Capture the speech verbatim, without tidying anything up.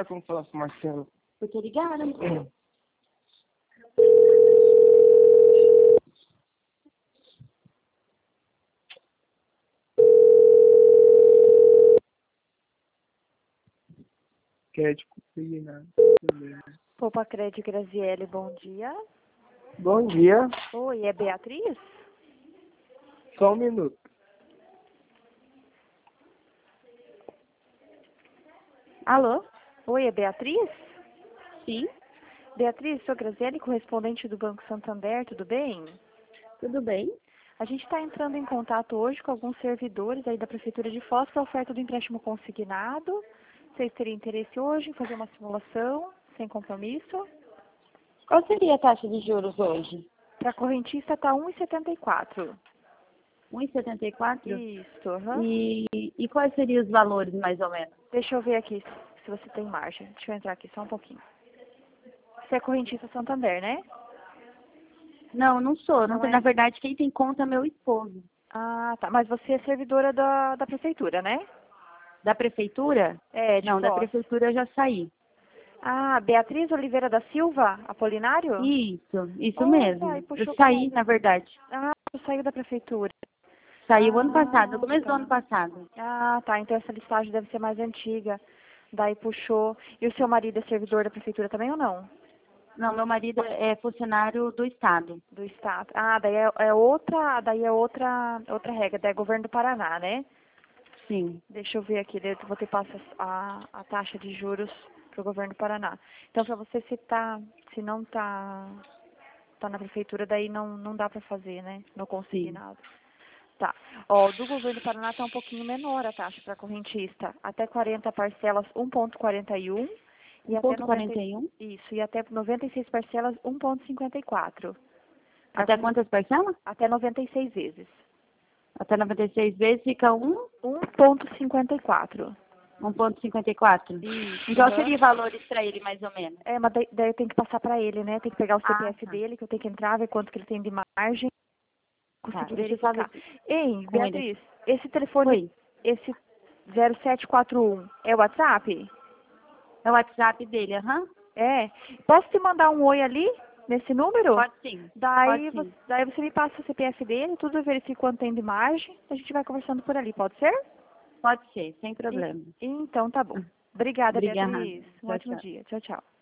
como falar com o Marcelo? Porque ligaram. É. Crédito combinado. Poupa Crédito Graziele, bom dia. Bom dia. Oi, é Beatriz? Só um minuto. Alô? Oi, é Beatriz? Sim, Beatriz, sou Graziele, correspondente do Banco Santander, tudo bem? tudo bem? A gente está entrando em contato hoje com alguns servidores aí da Prefeitura de Foz para a oferta do empréstimo consignado. Vocês teriam interesse hoje em fazer uma simulação, sem compromisso? Qual seria a taxa de juros hoje? Para correntista está um vírgula setenta e quatro. um vírgula setenta e quatro? Isso, aham. E, e quais seriam os valores, mais ou menos? Deixa eu ver aqui se você tem margem. Deixa eu entrar aqui só um pouquinho. Você é correntista Santander, né? Não, não sou. Não Não tem, é? Na verdade, quem tem conta é meu esposo. Ah, tá. Mas você é servidora da, da prefeitura, né? Da prefeitura? É, de Não, da Foz. prefeitura eu já saí. Ah, Beatriz Oliveira da Silva, Apolinário? Isso, isso Oh, mesmo. vai, puxou Eu saí, como? na verdade. Ah, eu saí da prefeitura. Saí o ano passado, no Ah, começo do tá. ano passado. Ah, tá. Então essa listagem deve ser mais antiga. Daí puxou. E o seu marido é servidor da prefeitura também ou não? Não, meu marido é funcionário do Estado. Do estado. Ah, daí é, é outra, daí é outra, outra regra, daí é governo do Paraná, né? Sim. Deixa eu ver aqui, daí eu vou ter que passar a, a taxa de juros para o governo do Paraná. Então, para você se tá, se não tá, tá na prefeitura, daí não, não dá para fazer, né? No consignado. Tá. Ó, do governo do Paraná tá um pouquinho menor a taxa para correntista. Até quarenta parcelas, um vírgula quarenta e um. E um até vírgula quarenta e um? Isso, e até noventa e seis parcelas, um vírgula cinquenta e quatro. Até quantas parcelas? Até noventa e seis vezes. Até noventa e seis vezes fica um, um vírgula cinquenta e quatro. um vírgula cinquenta e quatro. Isso. Então aham. seria valores para ele, mais ou menos. É, mas daí, daí eu tenho que passar para ele, né? Tem que pegar o Ah, C P F tá. dele, que eu tenho que entrar, ver quanto que ele tem de margem, Tá, conseguir deixa eu só verificar. ver. Ei, Com ele. Beatriz, esse telefone, Oi, esse zero sete quatro um, é o WhatsApp? é o WhatsApp dele, aham? É. Posso te mandar um oi ali, nesse número? Pode sim, Daí, pode você, sim. daí você me passa o C P F dele, tudo eu verifico quanto tem de margem, a gente vai conversando por ali, pode ser? Pode ser, sem E- problema. então tá bom. Obrigada, Obrigada. Beatriz. Um Tchau, ótimo tchau. dia. Tchau, tchau.